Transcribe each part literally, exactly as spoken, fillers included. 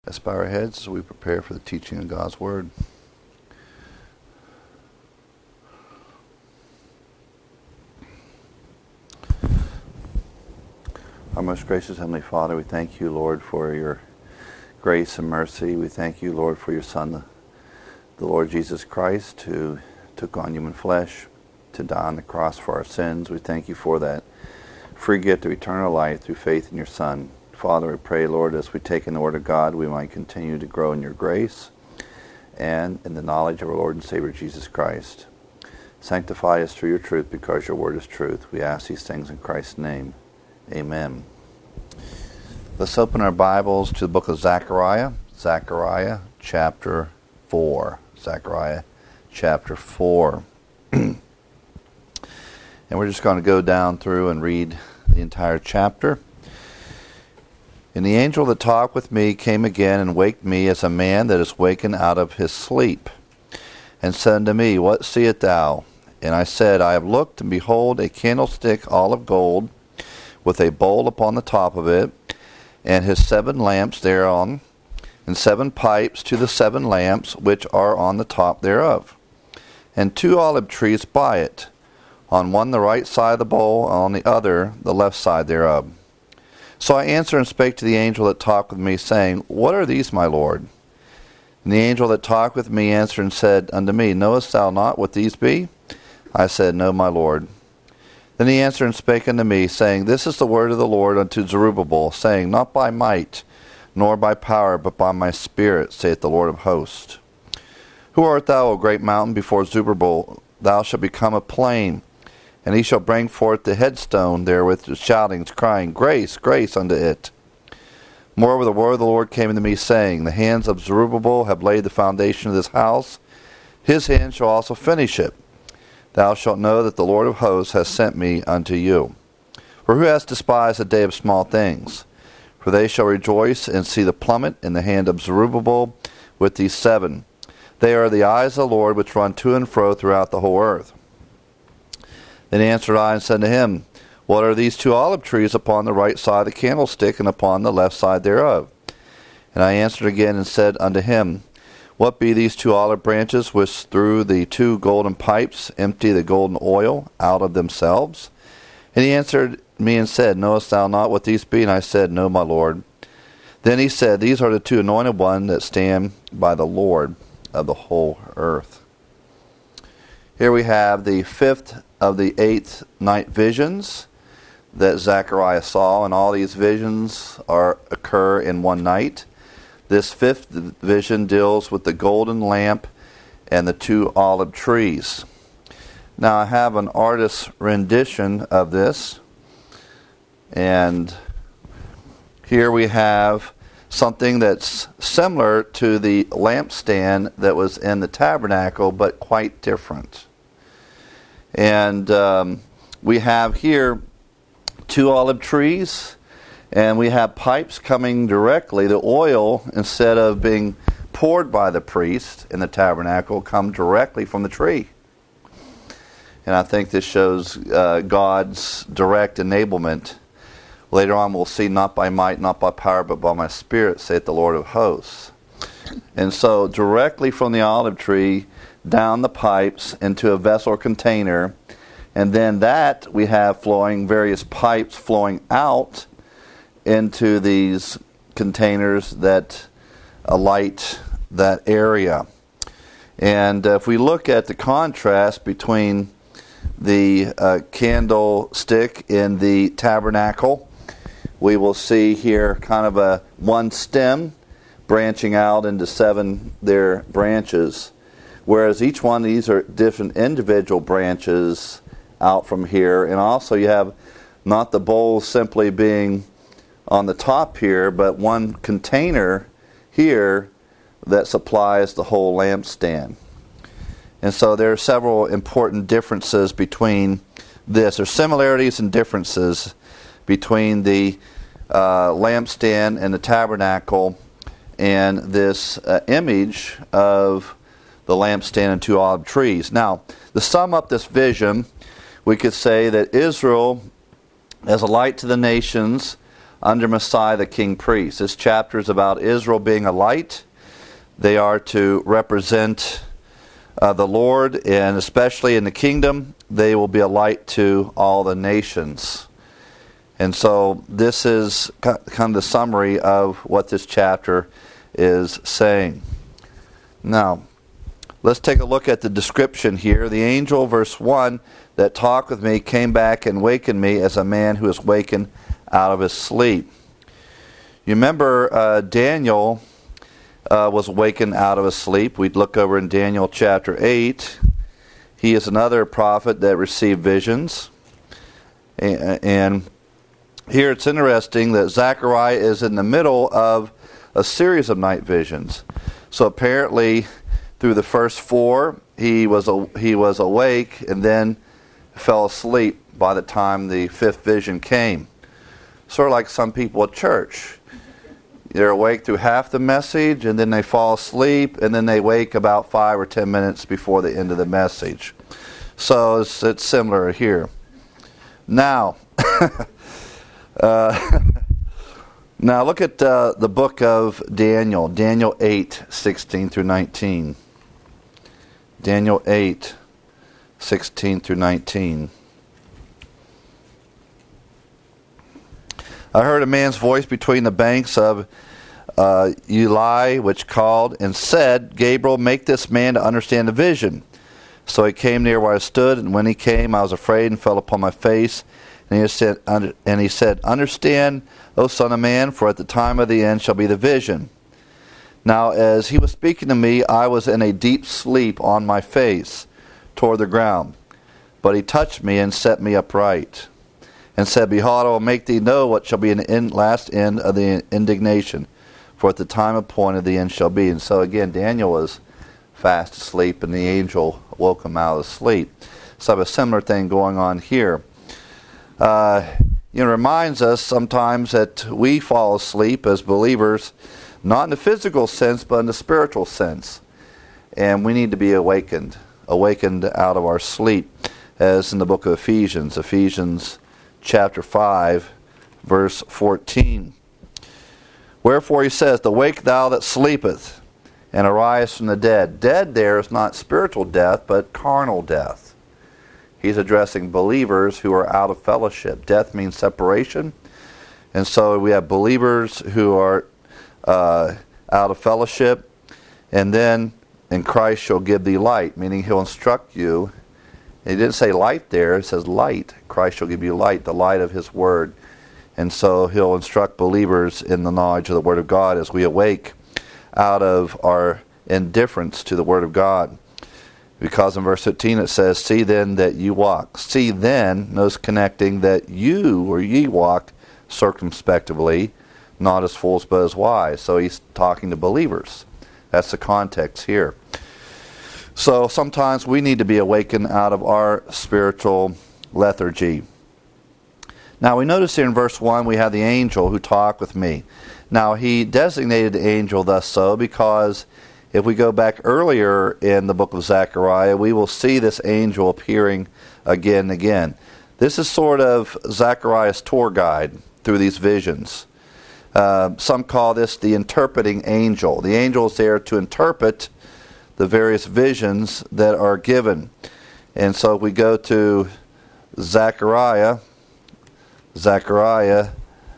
Let's bow our heads as we prepare for the teaching of God's Word. Our most gracious Heavenly Father, we thank you, Lord, for your grace and mercy. We thank you, Lord, for your Son, the, the Lord Jesus Christ, who took on human flesh to die on the cross for our sins. We thank you for that free gift of eternal life through faith in your Son. Father, we pray, Lord, as we take in the Word of God, we might continue to grow in your grace and in the knowledge of our Lord and Savior Jesus Christ. Sanctify us through your truth, because your Word is truth. We ask these things in Christ's name. Amen. Let's open our Bibles to the book of Zechariah. Zechariah chapter four. Zechariah chapter four. And we're just going to go down through and read the entire chapter. And the angel that talked with me came again and waked me as a man that is wakened out of his sleep, and said unto me, What seest thou? And I said, I have looked, and behold, a candlestick all of gold, with a bowl upon the top of it, and his seven lamps thereon, and seven pipes to the seven lamps which are on the top thereof, and two olive trees by it, on one the right side of the bowl, and on the other the left side thereof. So I answered and spake to the angel that talked with me, saying, What are these, my Lord? And the angel that talked with me answered and said unto me, Knowest thou not what these be? I said, No, my Lord. Then he answered and spake unto me, saying, This is the word of the Lord unto Zerubbabel, saying, Not by might, nor by power, but by my Spirit, saith the Lord of hosts. Who art thou, O great mountain? Before Zerubbabel thou shalt become a plain, and he shall bring forth the headstone therewith with shoutings, crying, Grace, grace unto it. Moreover, the word of the Lord came unto me, saying, The hands of Zerubbabel have laid the foundation of this house. His hand shall also finish it. Thou shalt know that the Lord of hosts has sent me unto you. For who hath despised the day of small things? For they shall rejoice and see the plummet in the hand of Zerubbabel with these seven. They are the eyes of the Lord, which run to and fro throughout the whole earth. Then answered I and said to him, What are these two olive trees upon the right side of the candlestick, and upon the left side thereof? And I answered again and said unto him, What be these two olive branches, which through the two golden pipes empty the golden oil out of themselves? And he answered me and said, Knowest thou not what these be? And I said, No, my Lord. Then he said, These are the two anointed ones that stand by the Lord of the whole earth. Here we have the fifth of the eighth night visions that Zechariah saw, and all these visions are occur in one night. This fifth vision deals with the golden lamp and the two olive trees. Now I have an artist's rendition of this, and here we have something that's similar to the lampstand that was in the tabernacle, but quite different. And um, we have here two olive trees, and we have pipes coming directly. The oil, instead of being poured by the priest in the tabernacle, come directly from the tree. And I think this shows uh, God's direct enablement. Later on we'll see, not by might, not by power, but by my Spirit, saith the Lord of hosts. And so directly from the olive tree, down the pipes into a vessel or container, and then that we have flowing, various pipes flowing out into these containers that alight that area. And uh, if we look at the contrast between the uh, candlestick in the tabernacle, we will see here kind of a one stem branching out into seven their branches, whereas each one of these are different individual branches out from here. And also you have not the bowl simply being on the top here, but one container here that supplies the whole lampstand. And so there are several important differences between this, or similarities and differences between the uh, lampstand and the tabernacle and this uh, image of the lampstand and two olive trees. Now, to sum up this vision, we could say that Israel, as a light to the nations, under Messiah the King Priest. This chapter is about Israel being a light. They are to represent uh, the Lord, and especially in the kingdom, they will be a light to all the nations. And so this is kind of the summary of what this chapter is saying. Now, let's take a look at the description here. The angel, verse one, that talked with me came back and wakened me as a man who is wakened out of his sleep. You remember uh, Daniel uh, was wakened out of his sleep. We'd look over in Daniel chapter eight. He is another prophet that received visions. And, and here it's interesting that Zechariah is in the middle of a series of night visions. So apparently, through the first four, he was he was awake and then fell asleep by the time the fifth vision came. Sort of like some people at church. They're awake through half the message, and then they fall asleep, and then they wake about five or ten minutes before the end of the message. So it's, it's similar here. Now, uh, now look at uh, the book of Daniel, Daniel eight, sixteen through nineteen. Daniel eight, sixteen through nineteen. I heard a man's voice between the banks of uh, Ulai, which called and said, Gabriel, make this man to understand the vision. So he came near where I stood, and when he came, I was afraid and fell upon my face. And he said, and he said, Understand, O son of man, for at the time of the end shall be the vision. Now, as he was speaking to me, I was in a deep sleep on my face toward the ground. But he touched me and set me upright, and said, Behold, I will make thee know what shall be an end, last end of the indignation, for at the time appointed the end shall be. And so again, Daniel was fast asleep, and the angel woke him out of sleep. So I have a similar thing going on here. Uh, you know, it reminds us sometimes that we fall asleep as believers, not in the physical sense, but in the spiritual sense. And we need to be awakened, awakened out of our sleep, as in the book of Ephesians, Ephesians chapter five, verse fourteen. Wherefore he says, Awake thou that sleepeth, and arise from the dead. Dead there is not spiritual death, but carnal death. He's addressing believers who are out of fellowship. Death means separation. And so we have believers who are uh, out of fellowship. And then, in Christ shall give thee light, meaning he'll instruct you. He didn't say light there, it says light. Christ shall give you light, the light of his word. And so he'll instruct believers in the knowledge of the word of God as we awake out of our indifference to the word of God. Because in verse fifteen it says, See then that you walk. See then, notice connecting, that you or ye walk circumspectively, not as fools but as wise. So he's talking to believers. That's the context here. So sometimes we need to be awakened out of our spiritual lethargy. Now we notice here in verse one we have the angel who talked with me. Now he designated the angel thus so because if we go back earlier in the book of Zechariah, we will see this angel appearing again and again. This is sort of Zechariah's tour guide through these visions. Uh, some call this the interpreting angel. The angel is there to interpret the various visions that are given. And so if we go to Zechariah, Zechariah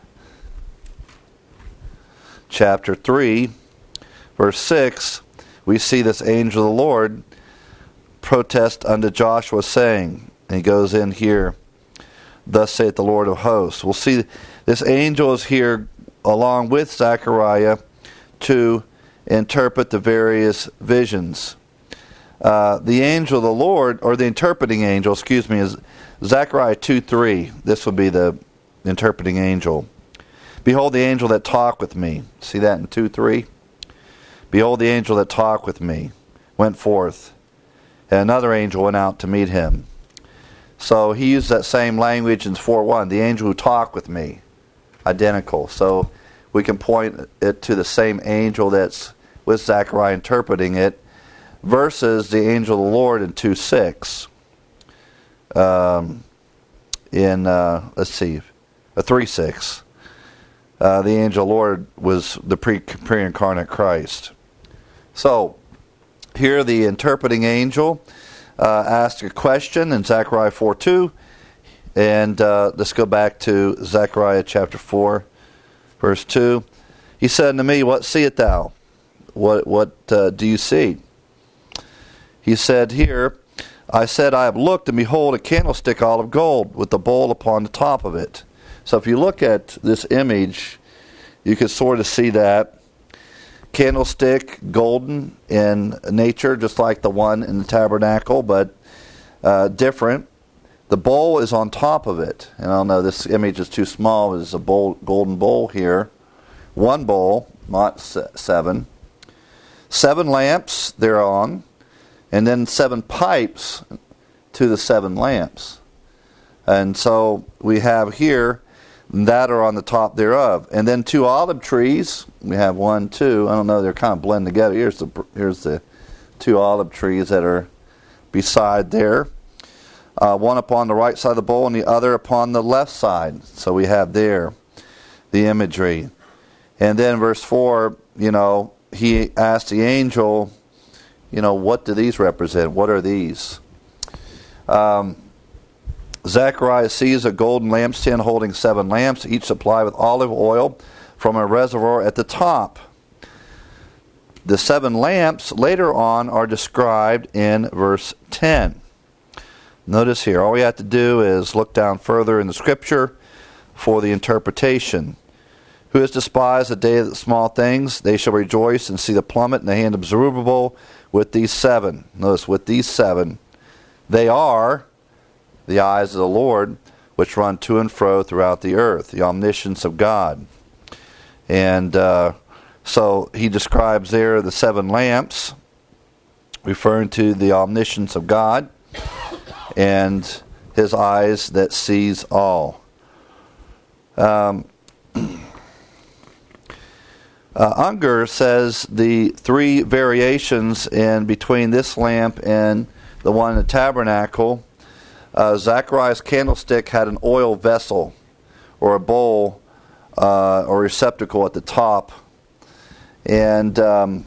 chapter three, verse six, we see this angel of the Lord protest unto Joshua, saying, and he goes in here, Thus saith the Lord of hosts. We'll see this angel is here along with Zechariah to interpret the various visions. Uh, the angel of the Lord, or the interpreting angel, excuse me, is Zechariah two three. This would be the interpreting angel. Behold the angel that talked with me. See that in two three? Behold the angel that talked with me went forth, and another angel went out to meet him. So he used that same language in four one. The angel who talked with me. Identical. So we can point it to the same angel that's with Zechariah interpreting it, versus the angel of the Lord in two six. Um, in, uh, let's see, a three six. uh, the angel of the Lord was the pre, pre-incarnate Christ. So, here the interpreting angel uh, asked a question in Zechariah four two. And uh, let's go back to Zechariah chapter four, verse two. He said unto me, What seest thou? What, what uh, do you see? He said here, I said, I have looked, and behold, a candlestick all of gold, with the bowl upon the top of it. So if you look at this image, you can sort of see that. Candlestick, golden in nature, just like the one in the tabernacle, but uh, different. The bowl is on top of it. And I don't know, this image is too small. There's a bowl, golden bowl here. One bowl, not seven. Seven lamps thereon. And then seven pipes to the seven lamps. And so we have here that are on the top thereof. And then two olive trees. We have one, two. I don't know, they're kind of blended together. Here's the, here's the two olive trees that are beside there. Uh, one upon the right side of the bowl and the other upon the left side. So we have there the imagery. And then verse four, you know, he asked the angel, you know, what do these represent? What are these? Um, Zechariah sees a golden lampstand holding seven lamps, each supplied with olive oil from a reservoir at the top. The seven lamps later on are described in verse ten. Notice here, all we have to do is look down further in the scripture for the interpretation. Who has despised the day of the small things? They shall rejoice and see the plummet in the hand of Zerubbabel with these seven. Notice, with these seven. They are the eyes of the Lord, which run to and fro throughout the earth, the omniscience of God. And uh, so he describes there the seven lamps, referring to the omniscience of God, and his eyes that sees all. Um, uh, Unger says the three variations in between this lamp and the one in the tabernacle, uh, Zechariah's candlestick had an oil vessel or a bowl uh, or receptacle at the top, and um,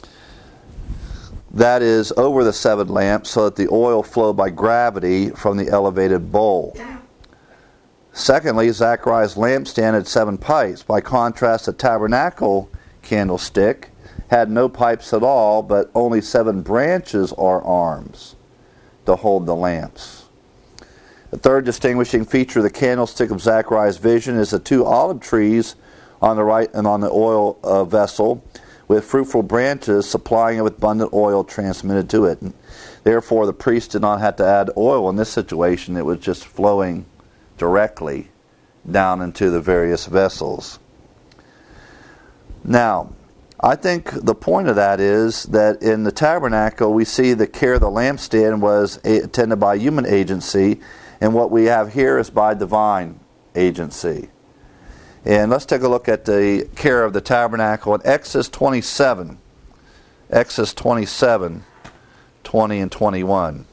that is over the seven lamps so that the oil flowed by gravity from the elevated bowl. Secondly, Zechariah's lampstand had seven pipes. By contrast, the tabernacle candlestick had no pipes at all, but only seven branches or arms to hold the lamps. The third distinguishing feature of the candlestick of Zechariah's vision is the two olive trees on the right and on the oil uh, vessel, with fruitful branches supplying it with abundant oil transmitted to it. And therefore, the priest did not have to add oil in this situation. It was just flowing directly down into the various vessels. Now, I think the point of that is that in the tabernacle, we see the care of the lampstand was attended by human agency, and what we have here is by divine agency. And let's take a look at the care of the tabernacle in Exodus twenty-seven. Exodus twenty-seven, twenty and twenty-one.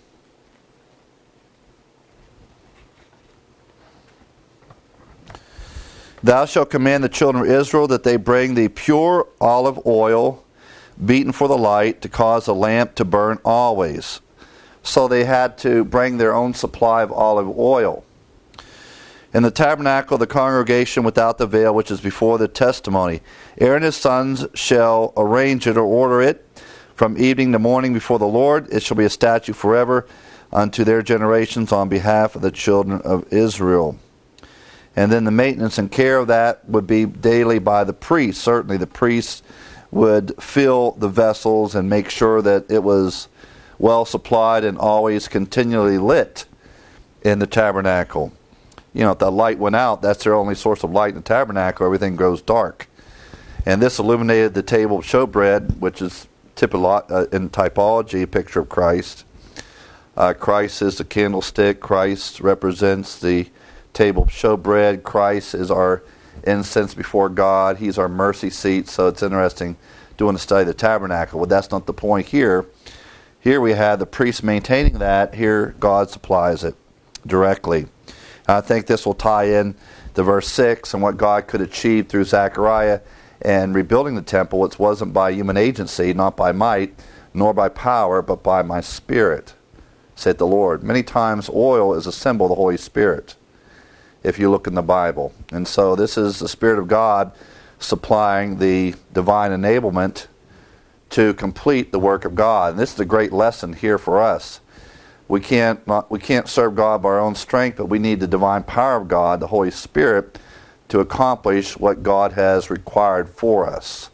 Thou shalt command the children of Israel that they bring the pure olive oil beaten for the light to cause the lamp to burn always. So they had to bring their own supply of olive oil. In the tabernacle, the congregation without the veil, which is before the testimony, Aaron and his sons shall arrange it or order it from evening to morning before the Lord. It shall be a statute forever unto their generations on behalf of the children of Israel. And then the maintenance and care of that would be daily by the priest. Certainly the priests would fill the vessels and make sure that it was well supplied and always continually lit in the tabernacle. You know, if the light went out, that's their only source of light in the tabernacle. Everything goes dark. And this illuminated the table of showbread, which is typolo- uh, in typology a picture of Christ. Uh, Christ is the candlestick. Christ represents the table of showbread. Christ is our incense before God. He's our mercy seat. So it's interesting doing a study of the tabernacle. But that's not the point here. Here we have the priest maintaining that. Here God supplies it directly. I think this will tie in to verse six and what God could achieve through Zechariah and rebuilding the temple. It wasn't by human agency, not by might, nor by power, but by my Spirit, said the Lord. Many times oil is a symbol of the Holy Spirit, if you look in the Bible. And so this is the Spirit of God supplying the divine enablement to complete the work of God. And this is a great lesson here for us. We can't not, we can't serve God by our own strength, but we need the divine power of God, the Holy Spirit, to accomplish what God has required for us.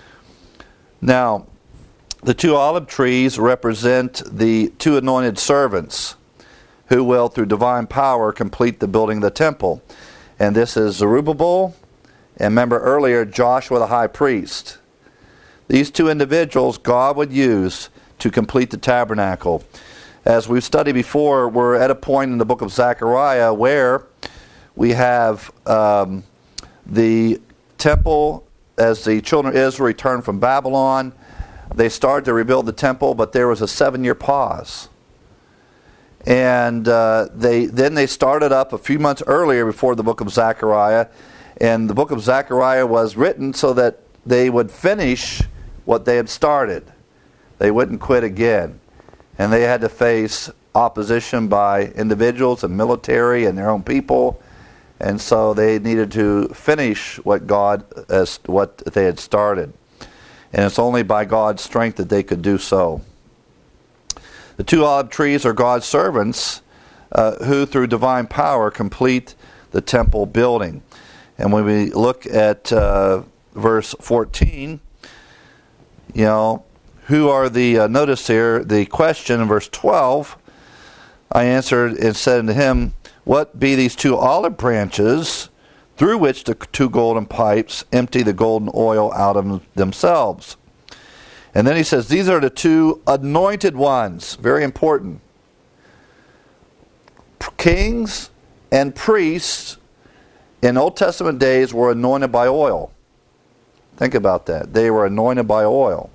Now, the two olive trees represent the two anointed servants who will, through divine power, complete the building of the temple. And this is Zerubbabel, and remember earlier, Joshua the high priest. These two individuals God would use to complete the tabernacle. As we've studied before, we're at a point in the book of Zechariah where we have um, the temple, as the children of Israel returned from Babylon. They started to rebuild the temple, but there was a seven-year pause. And uh, they then they started up a few months earlier before the book of Zechariah. And the book of Zechariah was written so that they would finish what they had started. They wouldn't quit again. And they had to face opposition by individuals and military and their own people. And so they needed to finish what God as what they had started. And it's only by God's strength that they could do so. The two olive trees are God's servants uh, who, through divine power, complete the temple building. And when we look at uh, verse fourteen, you know, who are the, uh, notice here, the question in verse twelve, I answered and said unto him, what be these two olive branches through which the two golden pipes empty the golden oil out of themselves? And then he says, these are the two anointed ones. Very important. Kings and priests in Old Testament days were anointed by oil. Think about that. They were anointed by oil.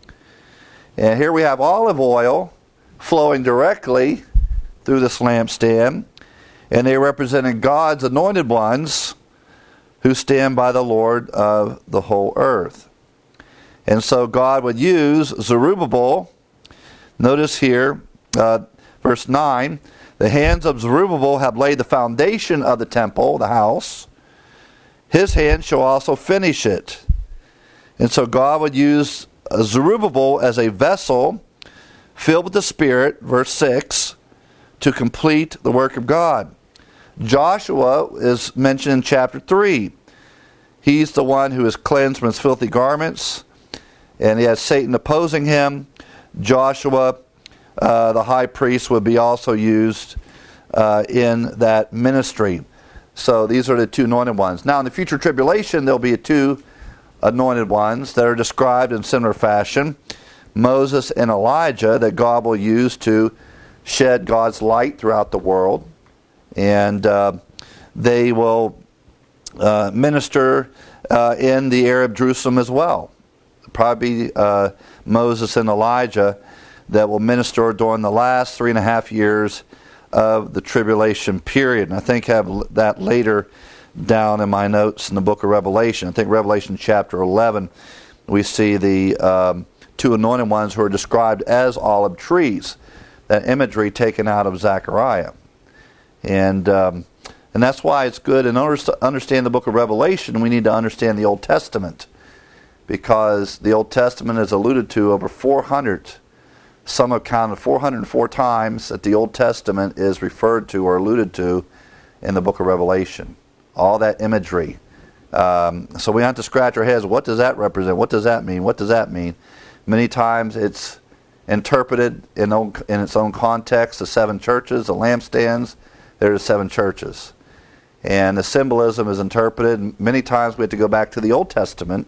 And here we have olive oil flowing directly through this lampstand. And they represented God's anointed ones who stand by the Lord of the whole earth. And so God would use Zerubbabel. Notice here, uh, verse nine, the hands of Zerubbabel have laid the foundation of the temple, the house. His hands shall also finish it. And so God would use Zerubbabel as a vessel filled with the Spirit, verse six, to complete the work of God. Joshua is mentioned in chapter three. He's the one who is cleansed from his filthy garments, and he has Satan opposing him. Joshua, uh, the high priest, would be also used uh, in that ministry. So these are the two anointed ones. Now in the future tribulation, there'll be two anointed ones that are described in similar fashion. Moses and Elijah, that God will use to shed God's light throughout the world. And uh, they will uh, minister uh, in the Arab Jerusalem as well. Probably uh, Moses and Elijah that will minister during the last three and a half years of the tribulation period. And I think I have that later down in my notes in the book of Revelation. I think Revelation chapter eleven, we see the um, two anointed ones who are described as olive trees. That imagery taken out of Zechariah. And um, and that's why it's good, in order to understand the book of Revelation, we need to understand the Old Testament. Because the Old Testament is alluded to over four hundred, some have counted four hundred four times that the Old Testament is referred to or alluded to in the book of Revelation. All that imagery. Um, so we have to scratch our heads, what does that represent? What does that mean? What does that mean? Many times it's interpreted in, own, in its own context. The seven churches, the lampstands, there's seven churches. And the symbolism is interpreted. Many times we have to go back to the Old Testament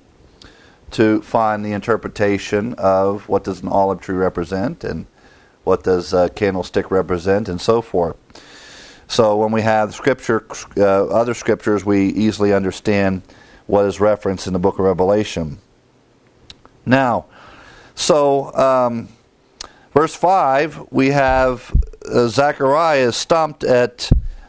to find the interpretation of what does an olive tree represent and what does a candlestick represent and so forth. So when we have scripture, uh, other scriptures, we easily understand what is referenced in the book of Revelation. Now, so um, verse five, we have uh, Zechariah is stumped at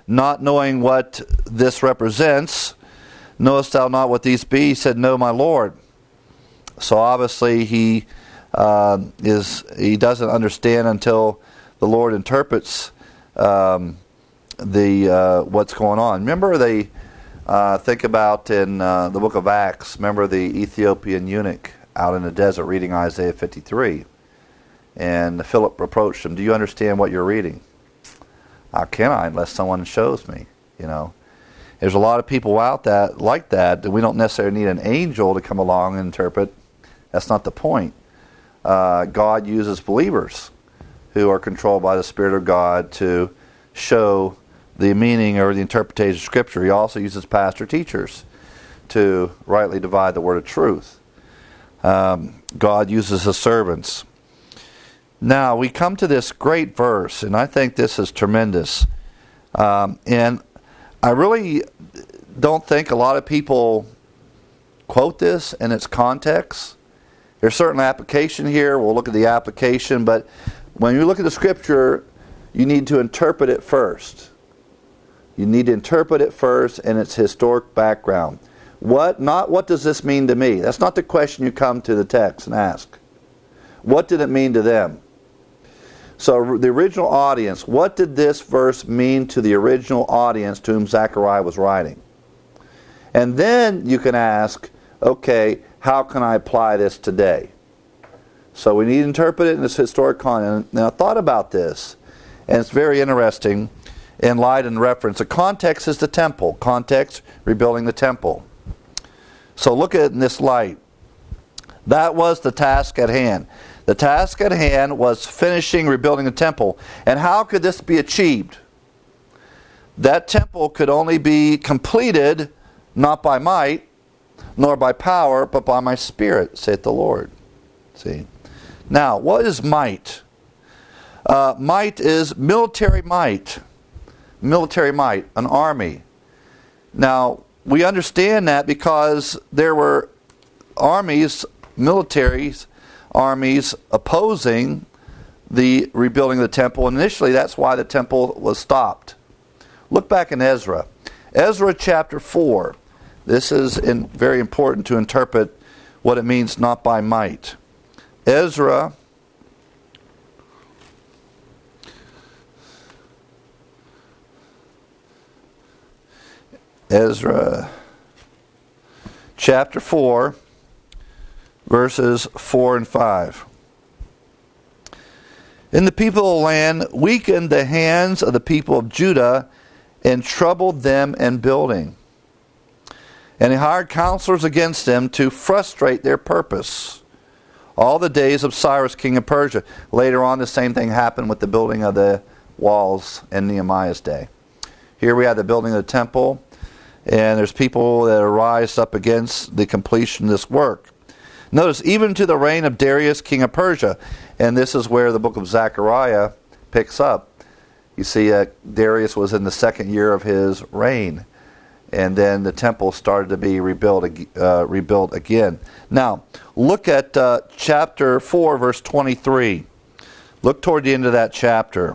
not knowing what this represents, knowest thou not what these be? He said, no, my Lord. So obviously he uh, is he doesn't understand until the Lord interprets um, the uh, what's going on. Remember, they uh, think about in uh, the book of Acts. Remember the Ethiopian eunuch out in the desert reading Isaiah fifty-three, and Philip approached him. Do you understand what you're reading? How can I unless someone shows me? You know, there's a lot of people out that like that. That we don't necessarily need an angel to come along and interpret. That's not the point. Uh, God uses believers who are controlled by the Spirit of God to show the meaning or the interpretation of Scripture. He also uses pastor teachers to rightly divide the word of truth. Um, God uses his servants. Now, we come to this great verse, and I think this is tremendous. Um, and I really don't think a lot of people quote this in its context. There's certain application here. We'll look at the application, but when you look at the Scripture, you need to interpret it first. You need to interpret it first in its historic background. What, not what does this mean to me? That's not the question you come to the text and ask. What did it mean to them? So the original audience, what did this verse mean to the original audience to whom Zechariah was writing? And then you can ask, okay, how can I apply this today? So we need to interpret it in this historic context. Now I thought about this, and it's very interesting in light and reference. The context is the temple. Context, rebuilding the temple. So look at it in this light. That was the task at hand. The task at hand was finishing rebuilding the temple. And how could this be achieved? That temple could only be completed not by might, nor by power, but by my Spirit, saith the Lord. See? Now, what is might? Uh, might is military might. Military might, an army. Now, we understand that because there were armies, militaries, armies opposing the rebuilding of the temple. And initially, that's why the temple was stopped. Look back in Ezra. Ezra chapter four. This is in, very important to interpret what it means not by might. Ezra Ezra chapter four, verses four and five. And the people of the land weakened the hands of the people of Judah and troubled them in building. And he hired counselors against them to frustrate their purpose. All the days of Cyrus, king of Persia. Later on, the same thing happened with the building of the walls in Nehemiah's day. Here we have the building of the temple, and there's people that arise up against the completion of this work. Notice, even to the reign of Darius, king of Persia, and this is where the book of Zechariah picks up. You see, uh, Darius was in the second year of his reign, and then the temple started to be rebuilt, uh, rebuilt again. Now, look at uh, chapter four, verse twenty-three. Look toward the end of that chapter.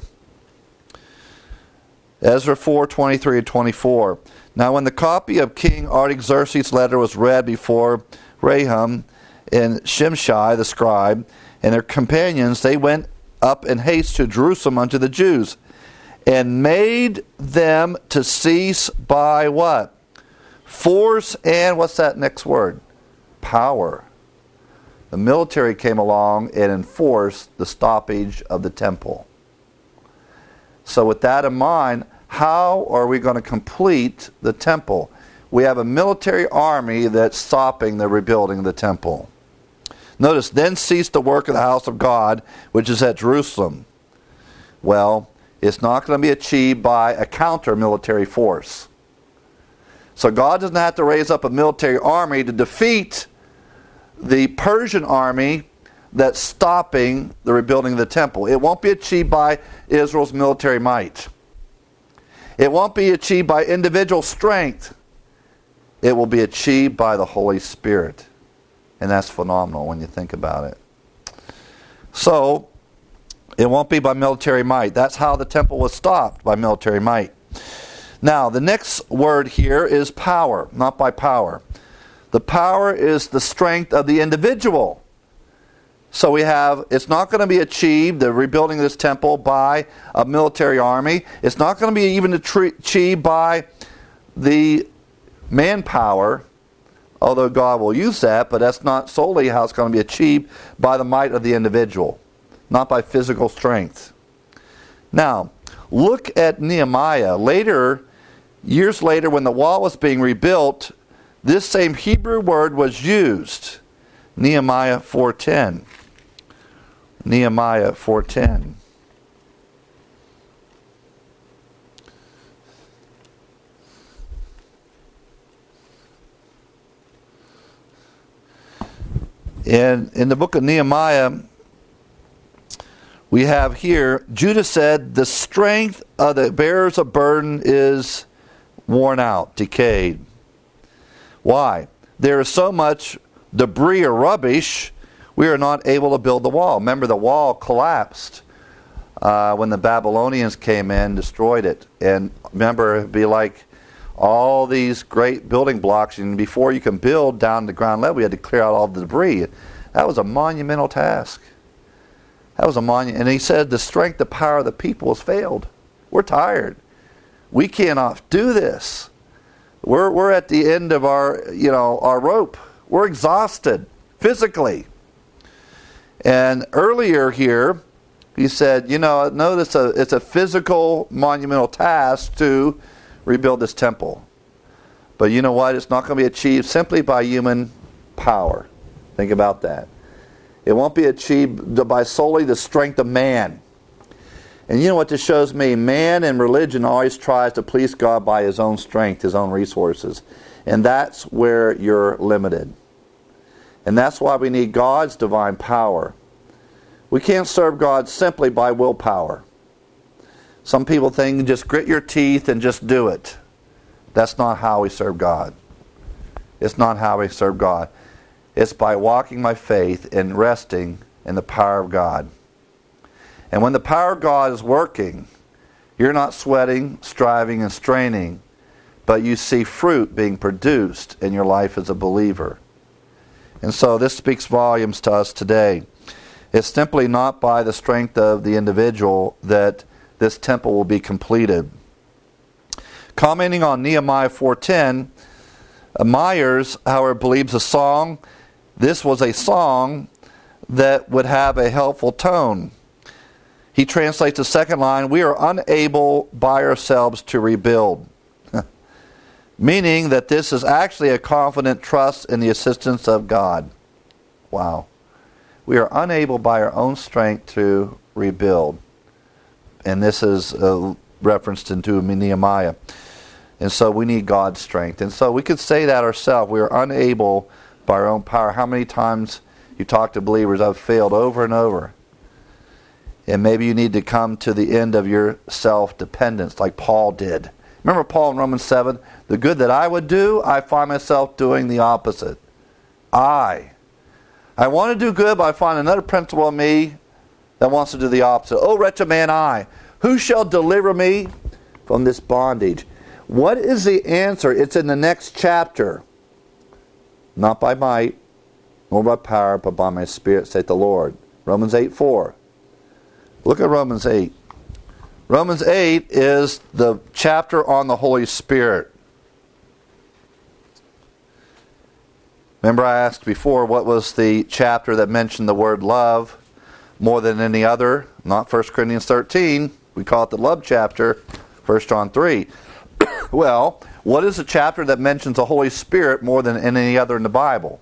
Ezra four, twenty-three and twenty-four. Now, when the copy of King Artaxerxes' letter was read before Rahum and Shimshai the scribe and their companions, they went up in haste to Jerusalem unto the Jews, and made them to cease by what? Force and, what's that next word? Power. The military came along and enforced the stoppage of the temple. So with that in mind, how are we going to complete the temple? We have a military army that's stopping the rebuilding of the temple. Notice, then ceased the work of the house of God, which is at Jerusalem. Well, it's not going to be achieved by a counter-military force. So God doesn't have to raise up a military army to defeat the Persian army that's stopping the rebuilding of the temple. It won't be achieved by Israel's military might. It won't be achieved by individual strength. It will be achieved by the Holy Spirit. And that's phenomenal when you think about it. So, it won't be by military might. That's how the temple was stopped, by military might. Now, the next word here is power, not by power. The power is the strength of the individual. So we have, it's not going to be achieved, the rebuilding of this temple, by a military army. It's not going to be even achieved by the manpower, although God will use that, but that's not solely how it's going to be achieved, by the might of the individual, not by physical strength. Now, look at Nehemiah. Later, years later, when the wall was being rebuilt, this same Hebrew word was used. Nehemiah four ten. Nehemiah four ten. In, in the book of Nehemiah, we have here, Judah said, the strength of the bearers of burden is worn out, decayed. Why? There is so much debris or rubbish, we are not able to build the wall. Remember, the wall collapsed uh, when the Babylonians came in, destroyed it. And remember, it would be like all these great building blocks, and before you can build down to ground level, you had to clear out all the debris. That was a monumental task. That was a monument. And he said, the strength, the power of the people has failed. We're tired. We cannot do this. We're we're at the end of our, you know, our rope. We're exhausted physically. And earlier here, he said, you know, notice a, it's a physical monumental task to rebuild this temple. But you know what? It's not going to be achieved simply by human power. Think about that. It won't be achieved by solely the strength of man. And you know what this shows me? Man in religion always tries to please God by his own strength, his own resources. And that's where you're limited. And that's why we need God's divine power. We can't serve God simply by willpower. Some people think just grit your teeth and just do it. That's not how we serve God. It's not how we serve God. It's by walking by faith and resting in the power of God. And when the power of God is working, you're not sweating, striving, and straining, but you see fruit being produced in your life as a believer. And so this speaks volumes to us today. It's simply not by the strength of the individual that this temple will be completed. Commenting on Nehemiah four ten, Myers, however, believes a song, this was a song that would have a helpful tone. He translates the second line, we are unable by ourselves to rebuild. Meaning that this is actually a confident trust in the assistance of God. Wow. We are unable by our own strength to rebuild. And this is uh, referenced into Nehemiah. And so we need God's strength. And so we could say that ourselves. We are unable by our own power. How many times you talk to believers, I've failed over and over. And maybe you need to come to the end of your self-dependence like Paul did. Remember Paul in Romans seven? The good that I would do, I find myself doing the opposite. I. I want to do good, but I find another principle in me that wants to do the opposite. Oh, wretched man I, who shall deliver me from this bondage? What is the answer? It's in the next chapter. Not by might, nor by power, but by my Spirit, saith the Lord. Romans eight four. Look at Romans eight. Romans eight is the chapter on the Holy Spirit. Remember I asked before, what was the chapter that mentioned the word love more than any other? Not First Corinthians thirteen. We call it the love chapter, First John three. Well, what is the chapter that mentions the Holy Spirit more than any other in the Bible?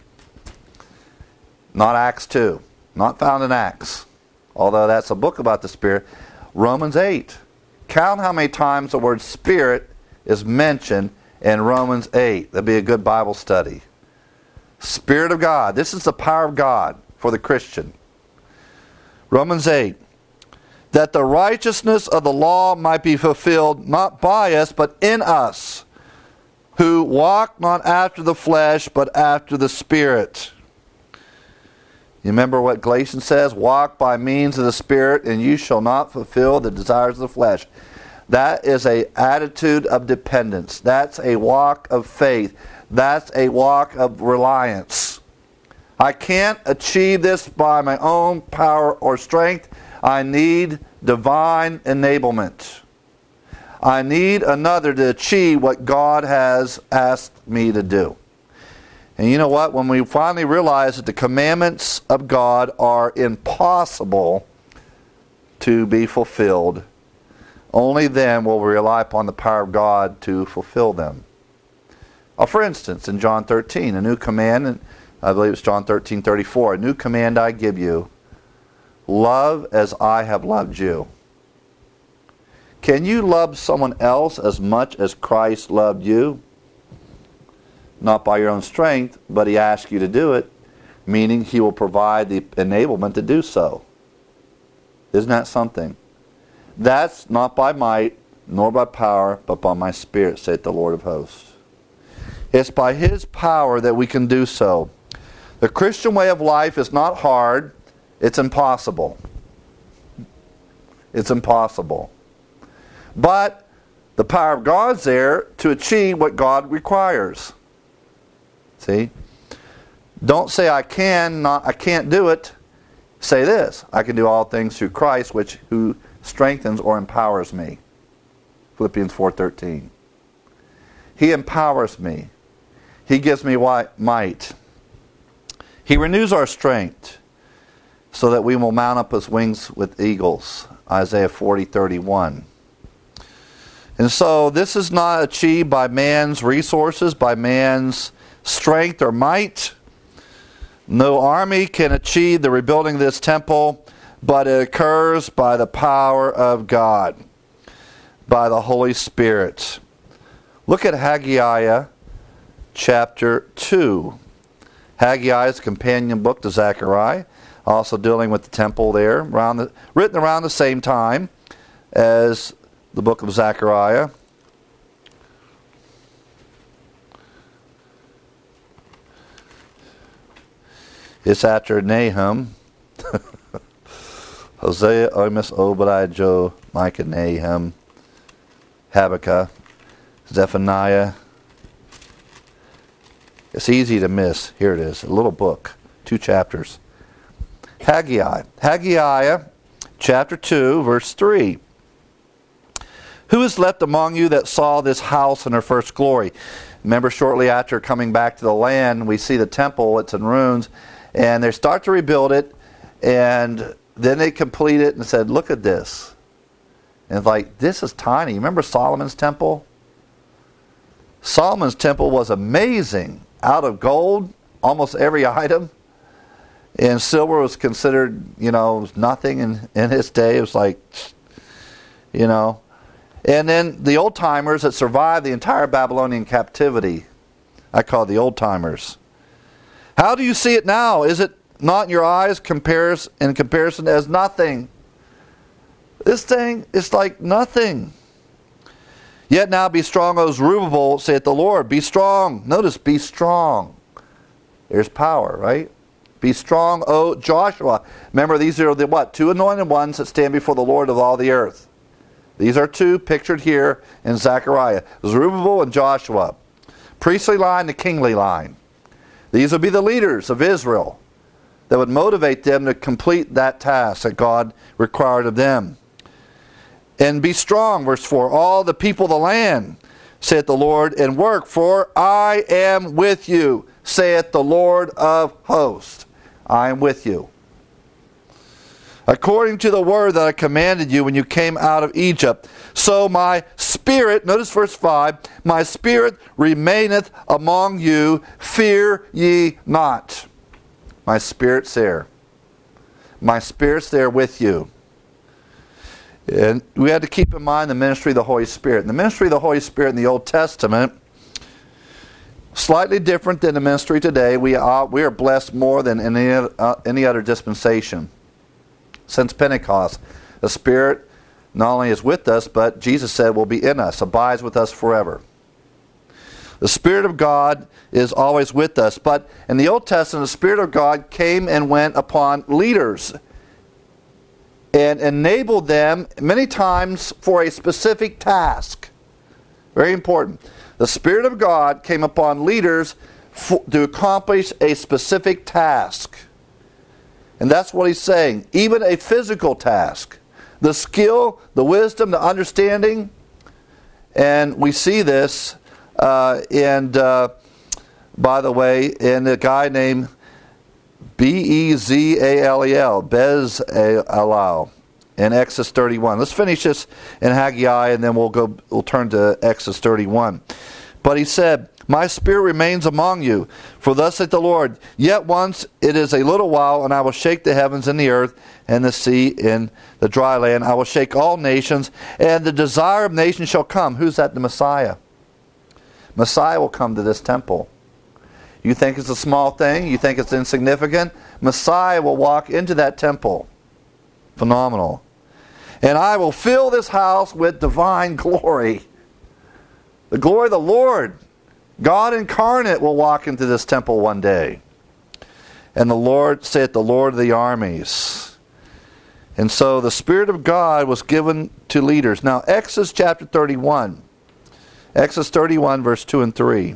Not Acts two. Not found in Acts. Although that's a book about the Spirit. Romans eight. Count how many times the word Spirit is mentioned in Romans eight. That'd be a good Bible study. Spirit of God. This is the power of God for the Christian. Romans eight. That the righteousness of the law might be fulfilled not by us, but in us, who walk not after the flesh, but after the Spirit. You remember what Galatians says? Walk by means of the Spirit, and you shall not fulfill the desires of the flesh. That is an attitude of dependence. That's a walk of faith. That's a walk of reliance. I can't achieve this by my own power or strength. I need divine enablement. I need another to achieve what God has asked me to do. And you know what? When we finally realize that the commandments of God are impossible to be fulfilled, only then will we rely upon the power of God to fulfill them. Uh, for instance, in John thirteen, a new command, and I believe it's John thirteen thirty-four, a new command I give you, love as I have loved you. Can you love someone else as much as Christ loved you? Not by your own strength, but He asks you to do it, meaning He will provide the enablement to do so. Isn't that something? That's not by might, nor by power, but by my Spirit, saith the Lord of hosts. It's by His power that we can do so. The Christian way of life is not hard, it's impossible. It's impossible. But the power of God's there to achieve what God requires. See? Don't say I can, not I can't do it. Say this, I can do all things through Christ, which who strengthens or empowers me. Philippians four thirteen. He empowers me. He gives me might. He renews our strength so that we will mount up as wings with eagles. Isaiah forty thirty-one. And so this is not achieved by man's resources, by man's strength or might. No army can achieve the rebuilding of this temple, but it occurs by the power of God, by the Holy Spirit. Look at Haggai chapter two. Haggai is a companion book to Zechariah, also dealing with the temple there, around the, written around the same time as the book of Zechariah. It's after Nahum. Hosea, Amos, Obadiah, Joe, Micah, Nahum, Habakkuk, Zephaniah. It's easy to miss. Here it is, a little book, two chapters. Haggai. Haggai, chapter two, verse three. Who is left among you that saw this house in her first glory? Remember, shortly after coming back to the land, we see the temple, it's in ruins, and they start to rebuild it, and then they complete it and said, look at this. And it's like, this is tiny. Remember Solomon's temple? Solomon's temple was amazing. Out of gold, almost every item. And silver was considered, you know, nothing in, in his day. It was like, you know. And then the old-timers that survived the entire Babylonian captivity, I call it the old-timers. How do you see it now? Is it not in your eyes compares in comparison as nothing? This thing is like nothing. Yet now be strong, O Zerubbabel, saith the Lord. Be strong. Notice, be strong. There's power, right? Be strong, O Joshua. Remember, these are the what? Two anointed ones that stand before the Lord of all the earth. These are two pictured here in Zechariah. Zerubbabel and Joshua. Priestly line, the kingly line. These would be the leaders of Israel that would motivate them to complete that task that God required of them. And be strong, verse four. All the people of the land, saith the Lord, and work, for I am with you, saith the Lord of hosts. I am with you. According to the word that I commanded you when you came out of Egypt. So my spirit, notice verse five, my spirit remaineth among you, fear ye not. My spirit's there. My spirit's there with you. And we had to keep in mind the ministry of the Holy Spirit. And the ministry of the Holy Spirit in the Old Testament, slightly different than the ministry today. We are, we are blessed more than any, uh, any other dispensation. Since Pentecost, the Spirit not only is with us, but Jesus said will be in us, abides with us forever. The Spirit of God is always with us. But in the Old Testament, the Spirit of God came and went upon leaders. and enabled them many times for a specific task. Very important. The Spirit of God came upon leaders for, to accomplish a specific task. And that's what he's saying. Even a physical task. The skill, the wisdom, the understanding. And we see this uh, in, uh, by the way, in a guy named B E Z A L E L, Bezalel, in Exodus thirty-one. Let's finish this in Haggai, and then we'll go. We'll turn to Exodus thirty-one. But he said, "My spirit remains among you, for thus saith the Lord, yet once it is a little while, and I will shake the heavens and the earth and the sea and the dry land. I will shake all nations, and the desire of nations shall come." Who's that? The Messiah. Messiah will come to this temple. You think it's a small thing? You think it's insignificant? Messiah will walk into that temple. Phenomenal. "And I will fill this house with divine glory." The glory of the Lord. God incarnate will walk into this temple one day. "And the Lord saith, the Lord of the armies." And so the Spirit of God was given to leaders. Now, Exodus chapter thirty-one. Exodus thirty-one, verse two and three.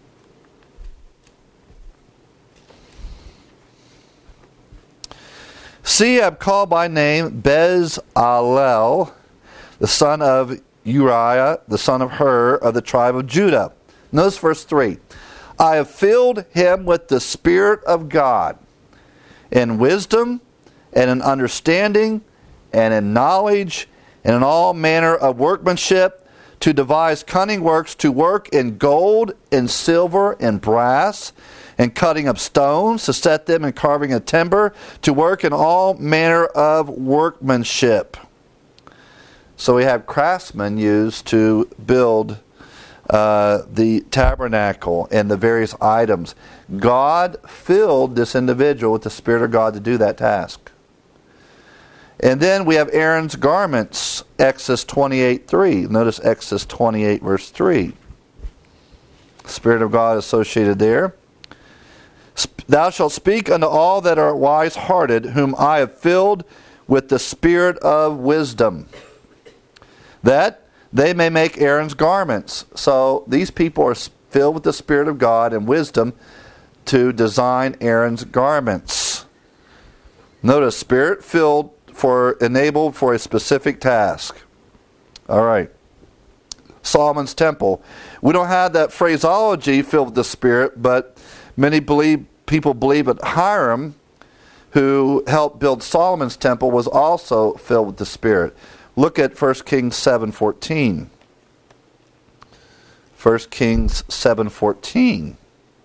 "See, I have called by name Bezalel, the son of Uriah, the son of Hur, of the tribe of Judah." Notice verse three. "I have filled him with the Spirit of God, in wisdom, and in understanding, and in knowledge, and in all manner of workmanship, to devise cunning works, to work in gold, and silver, and brass, and cutting of stones, to set them and carving of timber, to work in all manner of workmanship." So we have craftsmen used to build uh, the tabernacle and the various items. God filled this individual with the Spirit of God to do that task. And then we have Aaron's garments, Exodus twenty-eight three. Notice Exodus twenty-eight verse three. Spirit of God associated there. "Thou shalt speak unto all that are wise-hearted, whom I have filled with the spirit of wisdom, that they may make Aaron's garments." So these people are filled with the Spirit of God and wisdom to design Aaron's garments. Notice, Spirit-filled, for enabled for a specific task. All right. Solomon's temple. We don't have that phraseology, filled with the Spirit, but many believe people believe that Hiram, who helped build Solomon's temple, was also filled with the Spirit. Look at First Kings seven fourteen. First Kings seven fourteen.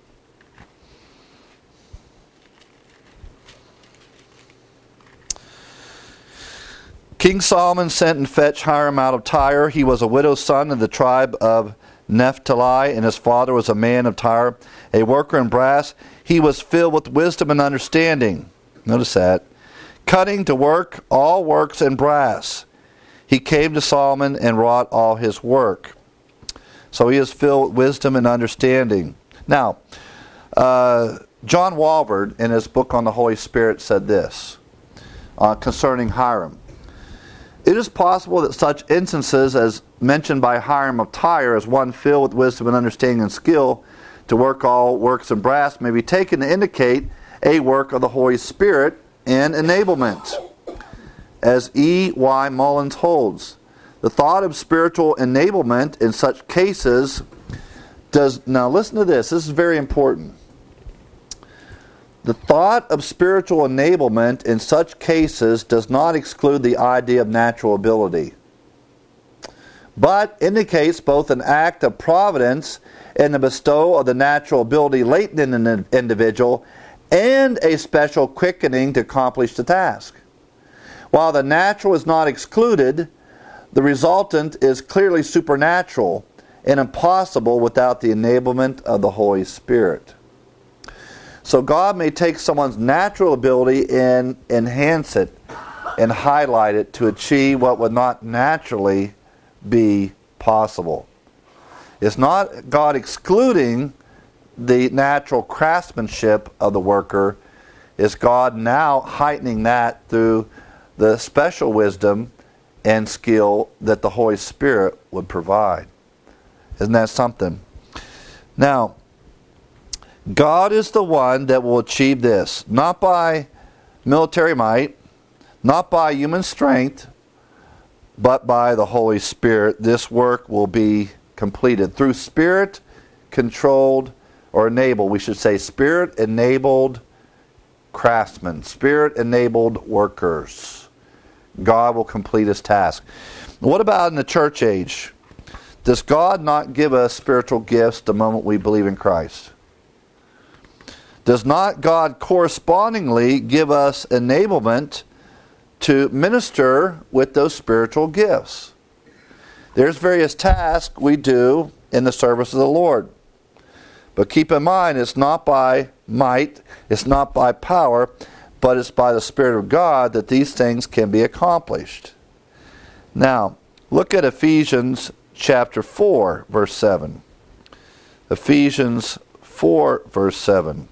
"King Solomon sent and fetched Hiram out of Tyre. He was a widow's son of the tribe of Naphtali, and his father was a man of Tyre, a worker in brass. He was filled with wisdom and understanding." Notice that. "Cutting to work all works in brass. He came to Solomon and wrought all his work." So he is filled with wisdom and understanding. Now, uh, John Walvoord, in his book on the Holy Spirit, said this uh, concerning Hiram. "It is possible that such instances as mentioned by Hiram of Tyre, as one filled with wisdom and understanding and skill to work all works in brass, may be taken to indicate a work of the Holy Spirit and enablement. As E Y Mullins holds, the thought of spiritual enablement in such cases does... Now listen to this. This is very important. The thought of spiritual enablement in such cases does not exclude the idea of natural ability, but indicates both an act of providence in the bestowal of the natural ability latent in an individual and a special quickening to accomplish the task. While the natural is not excluded, the resultant is clearly supernatural and impossible without the enablement of the Holy Spirit. So God may take someone's natural ability and enhance it and highlight it to achieve what would not naturally be possible. It's not God excluding the natural craftsmanship of the worker. It's God now heightening that through the special wisdom and skill that the Holy Spirit would provide. Isn't that something? Now, God is the one that will achieve this, not by military might, not by human strength, but by the Holy Spirit. This work will be completed through Spirit-controlled or enabled, we should say Spirit-enabled craftsmen, Spirit-enabled workers. God will complete His task. What about in the church age? Does God not give us spiritual gifts the moment we believe in Christ? Does not God correspondingly give us enablement to minister with those spiritual gifts? There's various tasks we do in the service of the Lord. But keep in mind, it's not by might, it's not by power, but it's by the Spirit of God that these things can be accomplished. Now, look at Ephesians chapter four, verse seven. Ephesians four, verse seven.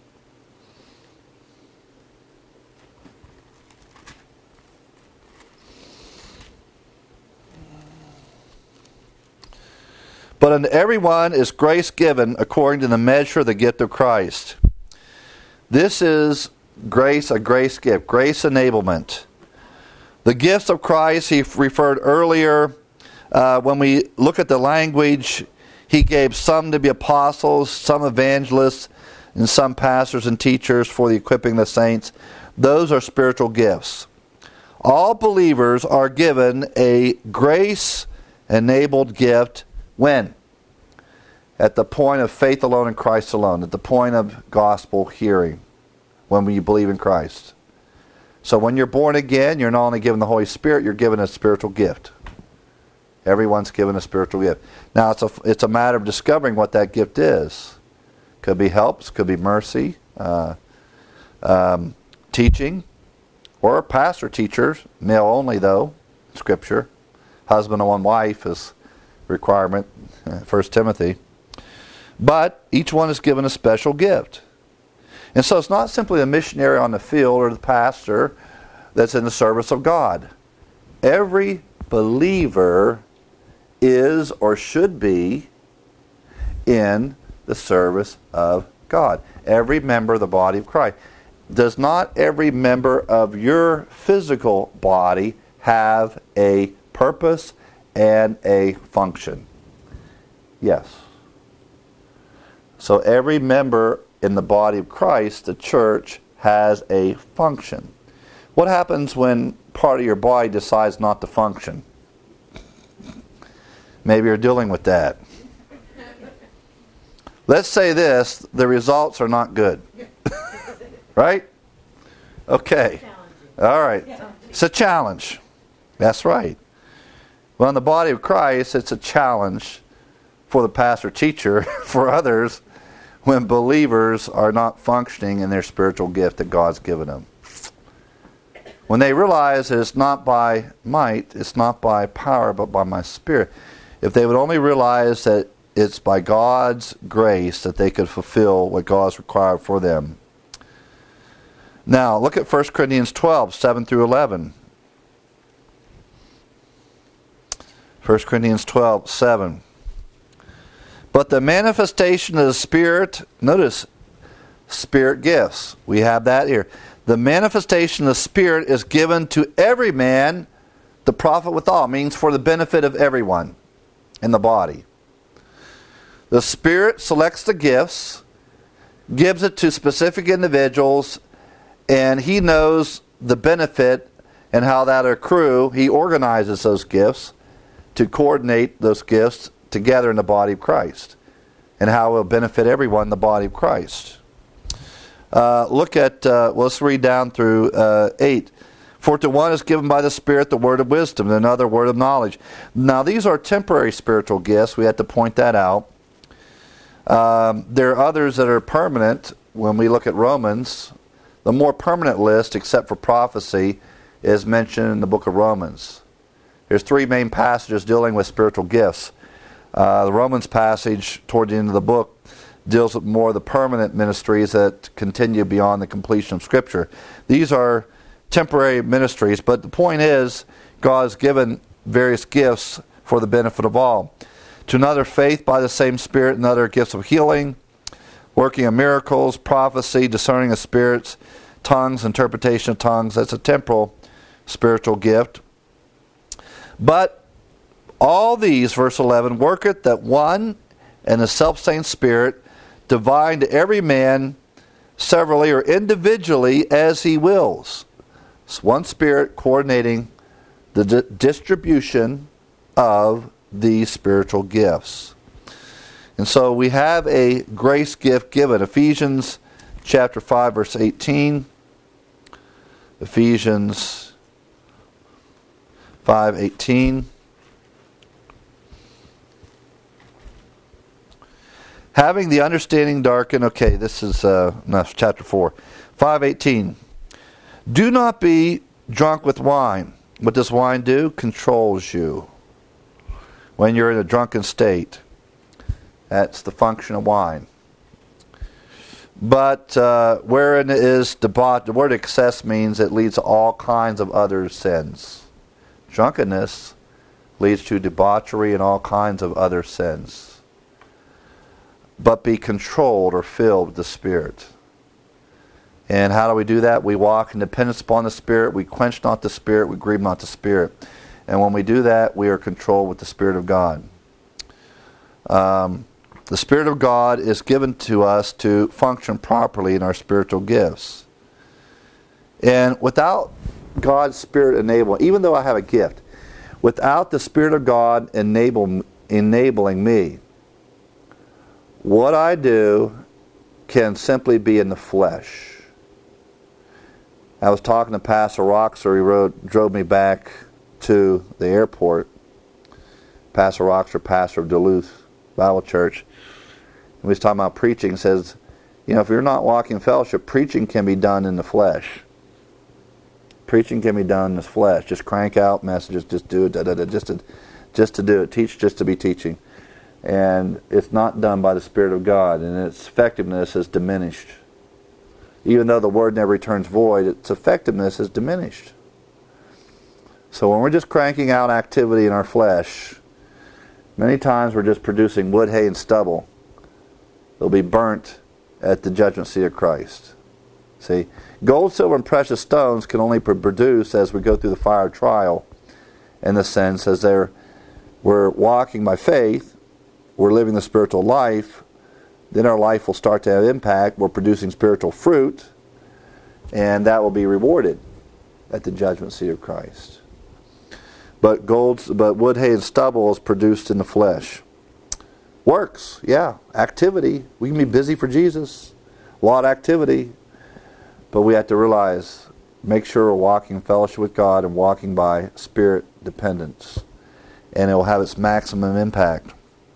But unto everyone is grace given according to the measure of the gift of Christ. This is grace, a grace gift, grace enablement. The gifts of Christ, he referred earlier, uh, when we look at the language, he gave some to be apostles, some evangelists, and some pastors and teachers for the equipping of the saints. Those are spiritual gifts. All believers are given a grace-enabled gift. When? At the point of faith alone in Christ alone. At the point of gospel hearing. When you believe in Christ. So when you're born again, you're not only given the Holy Spirit, you're given a spiritual gift. Everyone's given a spiritual gift. Now it's a, it's a matter of discovering what that gift is. Could be helps, could be mercy, uh, um, teaching, or pastor teachers, male only though, Scripture. Husband and one wife is requirement, First Timothy. But each one is given a special gift. And so it's not simply the missionary on the field or the pastor that's in the service of God. Every believer is or should be in the service of God. Every member of the body of Christ. Does not every member of your physical body have a purpose and a function? Yes. So every member in the body of Christ, the church, has a function. What happens when part of your body decides not to function? Maybe you're dealing with that. Let's say this, the results are not good. Right? Okay. All right. It's a challenge. That's right. Well, in the body of Christ, it's a challenge for the pastor teacher, for others, when believers are not functioning in their spiritual gift that God's given them. When they realize that it's not by might, it's not by power, but by my Spirit. If they would only realize that it's by God's grace that they could fulfill what God's required for them. Now, look at First Corinthians twelve, seven through eleven. First Corinthians twelve, seven. But the manifestation of the Spirit, notice, Spirit gifts. We have that here. The manifestation of the Spirit is given to every man, the profit withal. Means for the benefit of everyone in the body. The Spirit selects the gifts, gives it to specific individuals, and He knows the benefit and how that accrue. He organizes those gifts to coordinate those gifts together in the body of Christ, and how it will benefit everyone in the body of Christ. Uh, look at, uh, well, let's read down through uh, eight. For to one is given by the Spirit the word of wisdom, and another word of knowledge. Now these are temporary spiritual gifts. We have to point that out. Um, there are others that are permanent. When we look at Romans, the more permanent list, except for prophecy, is mentioned in the book of Romans. There's three main passages dealing with spiritual gifts. Uh, the Romans passage toward the end of the book deals with more of the permanent ministries that continue beyond the completion of Scripture. These are temporary ministries, but the point is, God has given various gifts for the benefit of all. To another, faith by the same Spirit, another gifts of healing, working of miracles, prophecy, discerning of spirits, tongues, interpretation of tongues. That's a temporal spiritual gift. But all these, verse eleven, worketh that one and the selfsame Spirit, divine to every man severally or individually as he wills. It's one Spirit coordinating the di- distribution of these spiritual gifts. And so we have a grace gift given. Ephesians chapter five, verse eighteen. Ephesians five eighteen. Having the understanding darkened. Okay, this is uh, no, chapter four. five eighteen. Do not be drunk with wine. What does wine do? Controls you. When you're in a drunken state. That's the function of wine. But uh, wherein is debauch, the word excess means it leads to all kinds of other sins. Drunkenness leads to debauchery and all kinds of other sins. But be controlled or filled with the Spirit. And how do we do that? We walk in dependence upon the Spirit. We quench not the Spirit. We grieve not the Spirit. And when we do that, we are controlled with the Spirit of God. Um, the Spirit of God is given to us to function properly in our spiritual gifts. And without God's Spirit enabling, even though I have a gift, without the Spirit of God enable, enabling me, what I do can simply be in the flesh. I was talking to Pastor Roxer. He rode, drove me back to the airport. Pastor Roxer, pastor of Duluth Bible Church. And we was talking about preaching. He says, you know, if you're not walking in fellowship, preaching can be done in the flesh. Preaching can be done in the flesh. Just crank out messages. Just do it. Da, da, da, just to, just to do it. Teach just to be teaching. And it's not done by the Spirit of God. And its effectiveness is diminished. Even though the word never returns void, its effectiveness is diminished. So when we're just cranking out activity in our flesh, many times we're just producing wood, hay, and stubble. They'll be burnt at the judgment seat of Christ. See, gold, silver, and precious stones can only produce as we go through the fire of trial, in the sense as they're, we're walking by faith, we're living the spiritual life, then our life will start to have impact. We're producing spiritual fruit, and that will be rewarded at the judgment seat of Christ. But gold, but wood, hay, and stubble is produced in the flesh. Works, yeah, activity. We can be busy for Jesus, a lot of activity, but we have to realize, make sure we're walking in fellowship with God and walking by Spirit dependence, and it will have its maximum impact.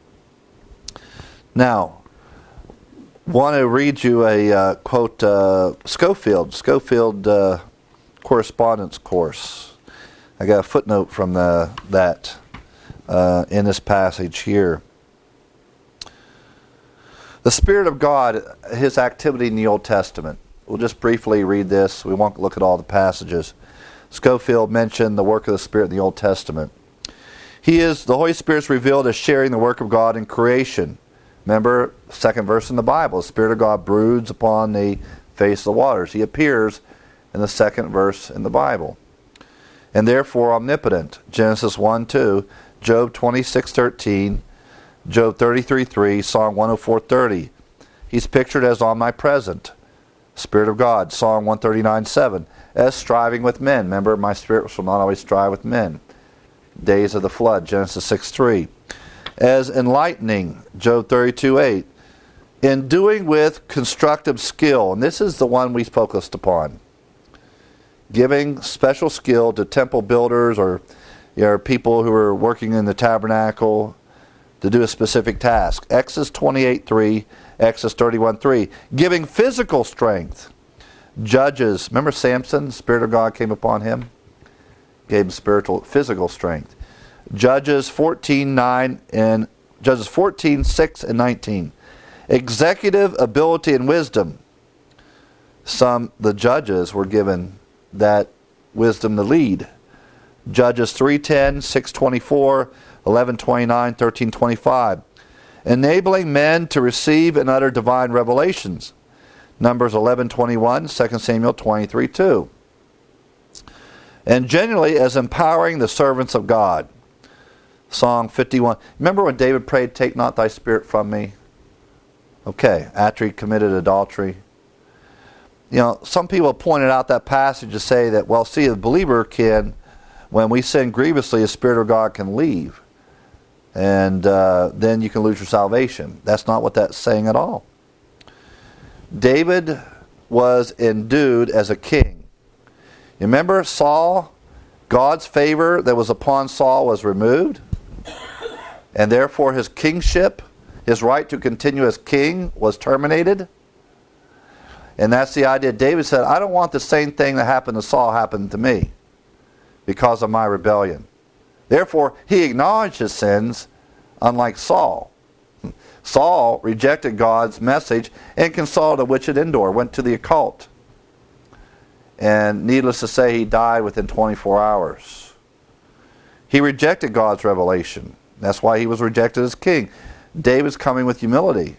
Now, want to read you a uh, quote, uh, Scofield, Scofield uh, correspondence course. I got a footnote from the, that uh, in this passage here. The Spirit of God, His activity in the Old Testament. We'll just briefly read this. We won't look at all the passages. Scofield mentioned the work of the Spirit in the Old Testament. He is, the Holy Spirit is revealed as sharing the work of God in creation. Remember, second verse in the Bible, the Spirit of God broods upon the face of the waters. He appears in the second verse in the Bible. And therefore omnipotent. Genesis one two, Job twenty-six thirteen, Job thirty-three three, Psalm one oh four thirty. He's pictured as omnipresent. Spirit of God, Psalm one thirty-nine seven. As striving with men. Remember, my spirit shall not always strive with men. Days of the flood, Genesis six three. As enlightening, Job thirty-two eight. In doing with constructive skill. And this is the one we focused upon. Giving special skill to temple builders or you know, people who are working in the tabernacle to do a specific task. Exodus twenty-eight three, Exodus thirty-one three. Giving physical strength. Judges, remember Samson? The Spirit of God came upon him. Gave him spiritual, physical strength. Judges fourteen nine and Judges fourteen six and nineteen. Executive ability and wisdom. Some, the judges were given that wisdom to lead. Judges three ten, six twenty-four, eleven twenty-nine, thirteen twenty-five. Enabling men to receive and utter divine revelations. Numbers eleven twenty-one, Second Samuel twenty-three two. And generally as empowering the servants of God. Psalm fifty-one. Remember when David prayed, "Take not thy spirit from me"? Okay, after he committed adultery. You know, some people pointed out that passage to say that, well, see, the believer can, when we sin grievously, the Spirit of God can leave. And uh, then you can lose your salvation. That's not what that's saying at all. David was endued as a king. You remember Saul? God's favor that was upon Saul was removed. And therefore his kingship, his right to continue as king, was terminated. And that's the idea. David said, I don't want the same thing that happened to Saul happen to me because of my rebellion. Therefore, he acknowledged his sins, unlike Saul. Saul rejected God's message and consulted a witch at Endor, went to the occult. And needless to say, he died within twenty-four hours. He rejected God's revelation. That's why he was rejected as king. David's coming with humility.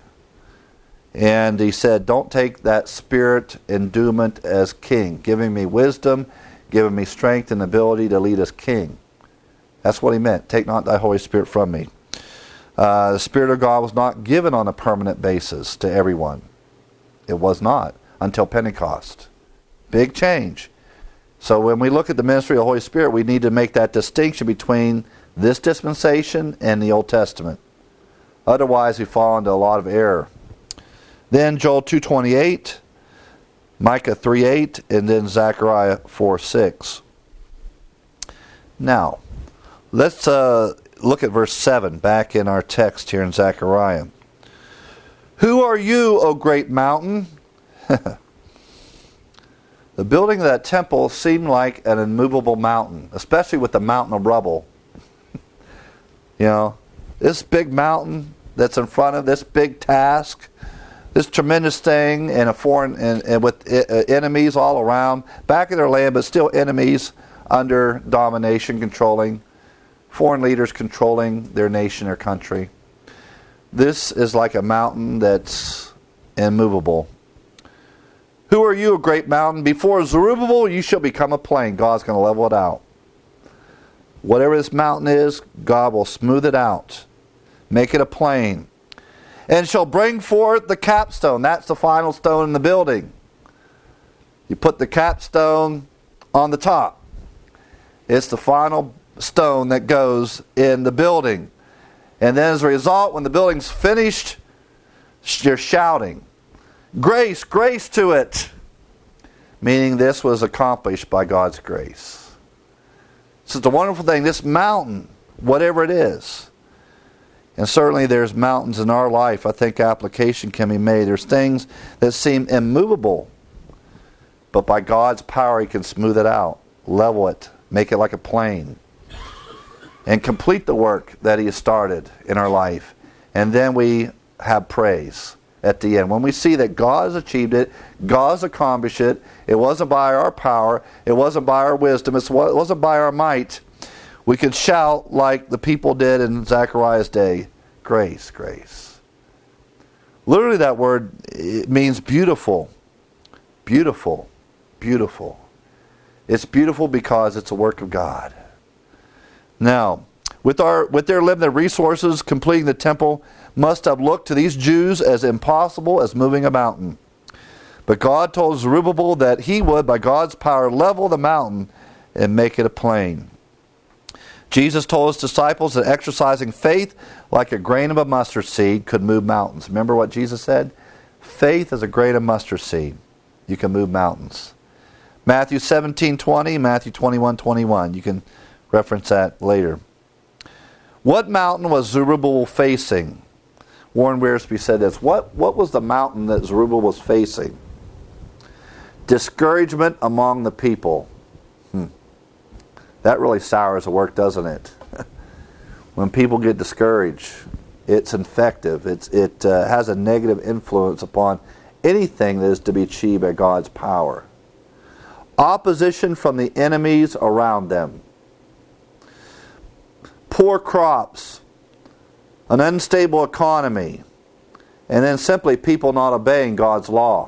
And he said, don't take that spirit endowment as king, giving me wisdom, giving me strength and ability to lead as king. That's what he meant. Take not thy Holy Spirit from me. Uh, the Spirit of God was not given on a permanent basis to everyone. It was not until Pentecost. Big change. So when we look at the ministry of the Holy Spirit, we need to make that distinction between this dispensation and the Old Testament. Otherwise, we fall into a lot of error. Then Joel two twenty-eight, Micah three eight, and then Zechariah four six. Now, let's uh, look at verse seven back in our text here in Zechariah. Who are you, O great mountain? The building of that temple seemed like an immovable mountain, especially with the mountain of rubble. You know, this big mountain that's in front of this big task, this tremendous thing, and a foreign and, and with uh, enemies all around, back in their land, but still enemies under domination, controlling, foreign leaders controlling their nation or country. This is like a mountain that's immovable. Who are you, a great mountain? Before Zerubbabel, you shall become a plain. God's going to level it out. Whatever this mountain is, God will smooth it out. Make it a plain. And shall bring forth the capstone. That's the final stone in the building. You put the capstone on the top. It's the final stone that goes in the building. And then as a result, when the building's finished, you're shouting, grace, grace to it. Meaning this was accomplished by God's grace. So it's a wonderful thing. This mountain, whatever it is, and certainly there's mountains in our life, I think application can be made. There's things that seem immovable, but by God's power He can smooth it out, level it, make it like a plain, and complete the work that He has started in our life. And then we have praise at the end. When we see that God has achieved it, God has accomplished it, it wasn't by our power, it wasn't by our wisdom, it wasn't by our might, we can shout like the people did in Zechariah's day, grace, grace. Literally that word, it means beautiful, beautiful, beautiful. It's beautiful because it's a work of God. Now, with our with their limited resources, completing the temple must have looked to these Jews as impossible as moving a mountain. But God told Zerubbabel that he would, by God's power, level the mountain and make it a plain. Jesus told his disciples that exercising faith like a grain of a mustard seed could move mountains. Remember what Jesus said? Faith is a grain of mustard seed. You can move mountains. Matthew seventeen twenty, Matthew twenty-one twenty-one. You can reference that later. What mountain was Zerubbabel facing? Warren Wiersbe said this. What, what was the mountain that Zerubbabel was facing? Discouragement among the people. Hmm. That really sours the work, doesn't it? When people get discouraged, it's infective. It's, it uh, has a negative influence upon anything that is to be achieved by God's power. opposition from the enemies around them, poor crops, an unstable economy, and then simply people not obeying God's law.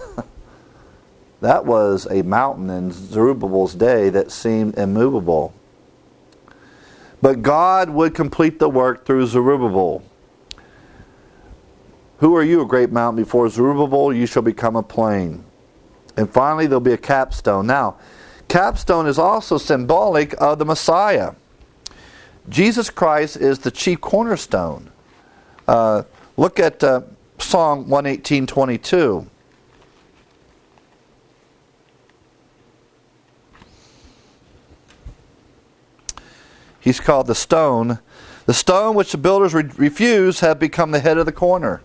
That was a mountain in Zerubbabel's day that seemed immovable. But God would complete the work through Zerubbabel. Who are you, a great mountain? Before Zerubbabel, you shall become a plain. And finally, there'll be a capstone. Now, capstone is also symbolic of the Messiah. Jesus Christ is the chief cornerstone. Uh, look at uh, Psalm one eighteen twenty-two. He's called the stone. The stone which the builders re- refused have become the head of the corner.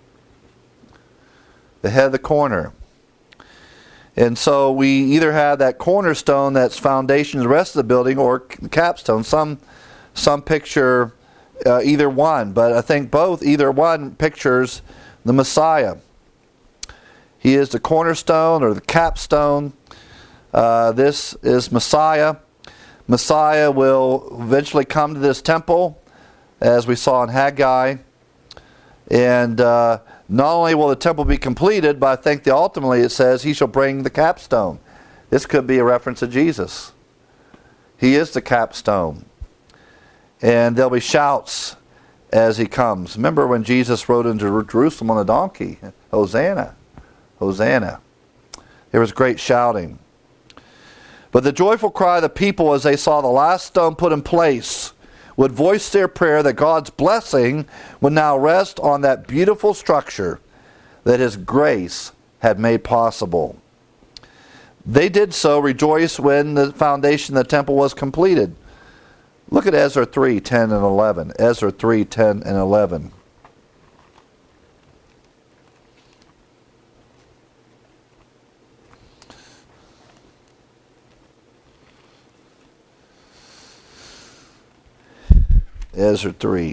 The head of the corner. And so we either have that cornerstone that's foundation of the rest of the building, or capstone. Some some picture uh, either one, but I think both, either one pictures the Messiah. He is the cornerstone or the capstone. Uh, this is Messiah. Messiah will eventually come to this temple, as we saw in Haggai. And uh, not only will the temple be completed, but I think that ultimately it says he shall bring the capstone. This could be a reference to Jesus. He is the capstone. And there'll be shouts as he comes. Remember when Jesus rode into Jerusalem on a donkey? Hosanna! Hosanna! There was great shouting. But the joyful cry of the people as they saw the last stone put in place would voice their prayer that God's blessing would now rest on that beautiful structure that His grace had made possible. They did so rejoice when the foundation of the temple was completed. Look at Ezra three, ten and eleven. Ezra three, ten and eleven. Ezra three,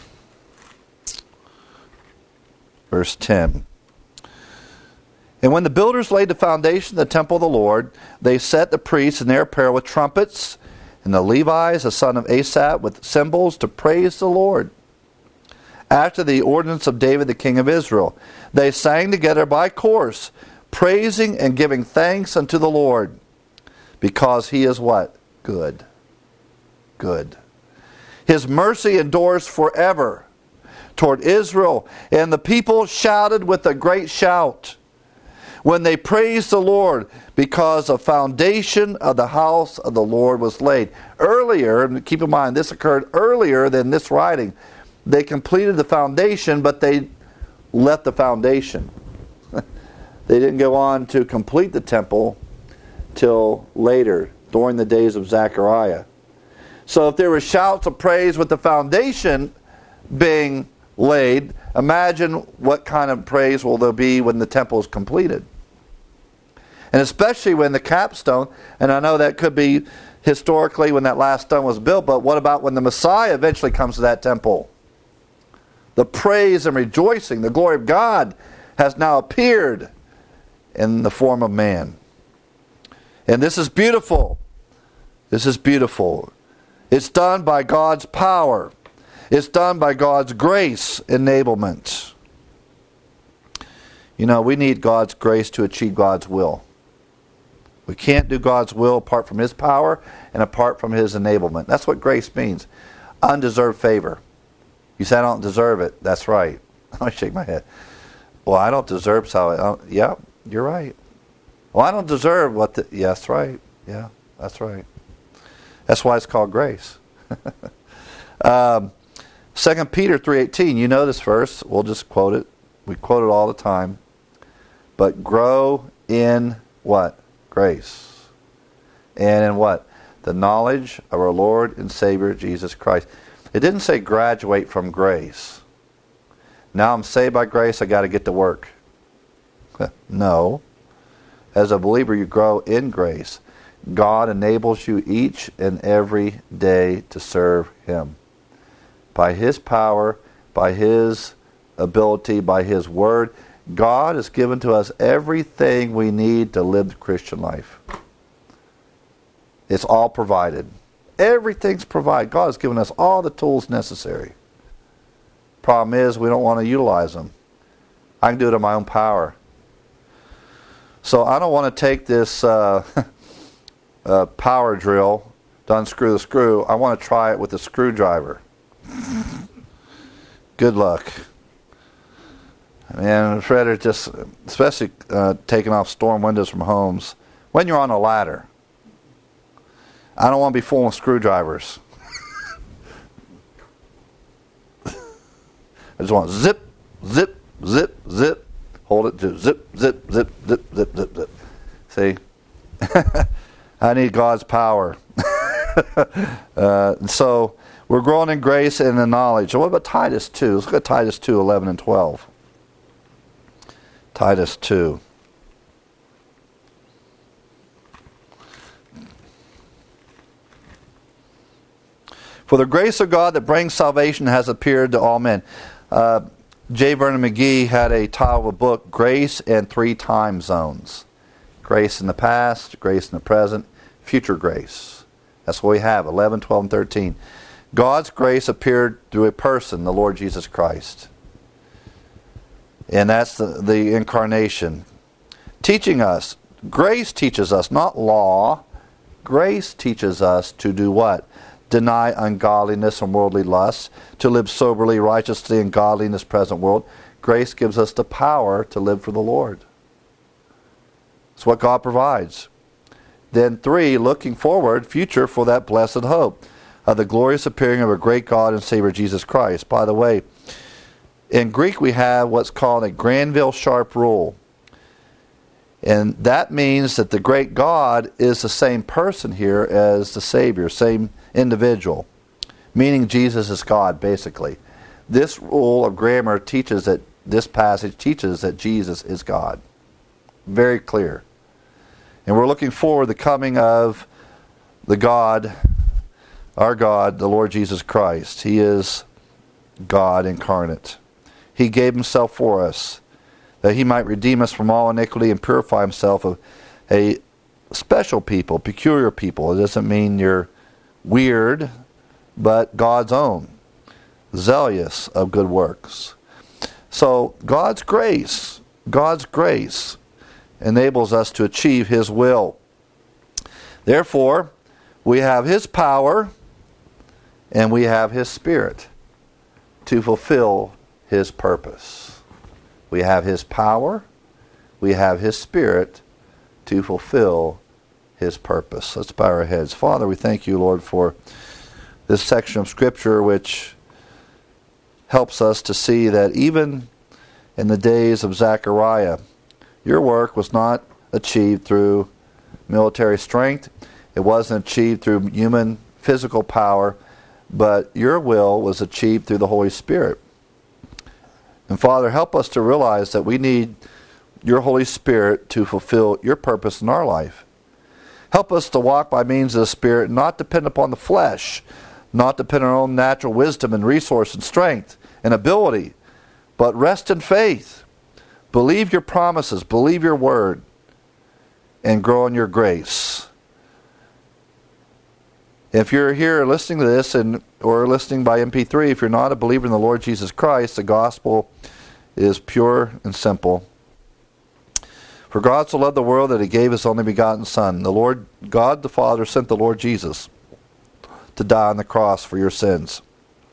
verse ten. And when the builders laid the foundation of the temple of the Lord, they set the priests in their apparel with trumpets, and the Levites, the son of Asaph, with cymbals to praise the Lord. After the ordinance of David the king of Israel, they sang together by course, praising and giving thanks unto the Lord, because He is what? Good. Good. His mercy endures forever toward Israel. And the people shouted with a great shout when they praised the Lord, because the foundation of the house of the Lord was laid. Earlier, and keep in mind this occurred earlier than this writing, they completed the foundation, but they left the foundation. They didn't go on to complete the temple till later, during the days of Zechariah. So if there were shouts of praise with the foundation being laid, imagine what kind of praise will there be when the temple is completed. And especially when the capstone, and I know that could be historically when that last stone was built, but what about when the Messiah eventually comes to that temple? The praise and rejoicing, the glory of God has now appeared in the form of man. And this is beautiful. This is beautiful. It's done by God's power. It's done by God's grace enablement. You know, we need God's grace to achieve God's will. We can't do God's will apart from His power and apart from His enablement. That's what grace means. Undeserved favor. You say, I don't deserve it. That's right. I shake my head. Well, I don't deserve salvation. Yeah, you're right. Well, I don't deserve what the... Yeah, that's right. Yeah, that's right. That's why it's called grace. um, Second Peter three eighteen, you know this verse. We'll just quote it. We quote it all the time. But grow in what? Grace. And in what? The knowledge of our Lord and Savior Jesus Christ. It didn't say graduate from grace. Now I'm saved by grace, I got to get to work. No. As a believer, you grow in grace. God enables you each and every day to serve Him. By His power, by His ability, by His Word, God has given to us everything we need to live the Christian life. It's all provided. Everything's provided. God has given us all the tools necessary. Problem is, we don't want to utilize them. I can do it in my own power. So I don't want to take this uh, uh, power drill to unscrew the screw. I want to try it with a screwdriver. Good luck. And Fred is just, especially uh, taking off storm windows from homes, when you're on a ladder. I don't want to be fooling with screwdrivers. I just want zip, zip, zip, zip. Hold it to zip, zip, zip, zip, zip, zip, zip. See? I need God's power. uh, so we're growing in grace and in knowledge. So what about Titus two? Let's look at Titus two, eleven and twelve. Titus two. For the grace of God that brings salvation has appeared to all men. Uh, J. Vernon McGee had a title of a book, Grace and Three Time Zones. Grace in the past, grace in the present, future grace. That's what we have, eleven, twelve, and thirteen. God's grace appeared through a person, the Lord Jesus Christ. And that's the, the incarnation. Teaching us, grace teaches us, not law. Grace teaches us to do what? Deny ungodliness and worldly lusts, to live soberly, righteously, and godly in this present world. Grace gives us the power to live for the Lord. It's what God provides. Then three, looking forward, future for that blessed hope of the glorious appearing of a great God and Savior Jesus Christ. By the way, in Greek we have what's called a Granville Sharp rule. And that means that the great God is the same person here as the Savior, same individual, meaning Jesus is God, basically. This rule of grammar teaches that, this passage teaches that Jesus is God. Very clear. And we're looking forward to the coming of the God, our God, the Lord Jesus Christ. He is God incarnate. He gave himself for us, that he might redeem us from all iniquity and purify himself of a special people, peculiar people. It doesn't mean you're weird, but God's own, zealous of good works. So God's grace, God's grace enables us to achieve his will. Therefore, we have his power and we have his spirit to fulfill his purpose. We have his power, we have his spirit to fulfill his purpose. Let's bow our heads. Father, we thank you, Lord, for this section of Scripture which helps us to see that even in the days of Zechariah, your work was not achieved through military strength. It wasn't achieved through human physical power, but your will was achieved through the Holy Spirit. And Father, help us to realize that we need your Holy Spirit to fulfill your purpose in our life. Help us to walk by means of the Spirit, not depend upon the flesh, not depend on our own natural wisdom and resource and strength and ability, but rest in faith. Believe your promises, believe your word, and grow in your grace. If you're here listening to this and or listening by M P three, if you're not a believer in the Lord Jesus Christ, the gospel is pure and simple. For God so loved the world that he gave his only begotten Son. The Lord God the Father sent the Lord Jesus to die on the cross for your sins.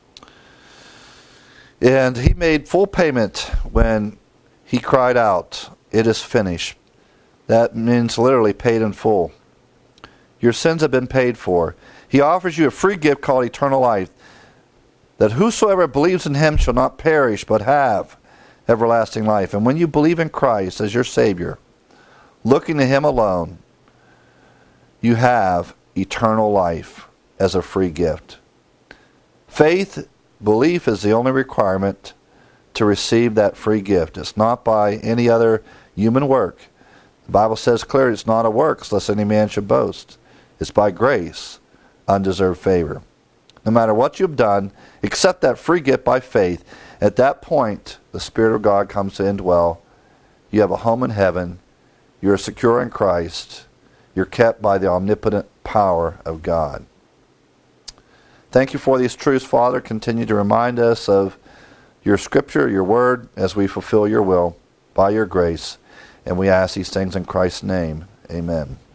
And he made full payment when he cried out, "It is finished." That means literally paid in full. Your sins have been paid for. He offers you a free gift called eternal life, that whosoever believes in him shall not perish but have everlasting life. And when you believe in Christ as your Savior, looking to him alone, you have eternal life as a free gift. Faith, belief is the only requirement to receive that free gift. It's not by any other human work. The Bible says clearly it's not of works, lest any man should boast. It's by grace, undeserved favor. No matter what you've done, accept that free gift by faith. At that point, the Spirit of God comes to indwell. You have a home in heaven. You're secure in Christ. You're kept by the omnipotent power of God. Thank you for these truths, Father. Continue to remind us of your scripture, your word, as we fulfill your will by your grace. And we ask these things in Christ's name. Amen.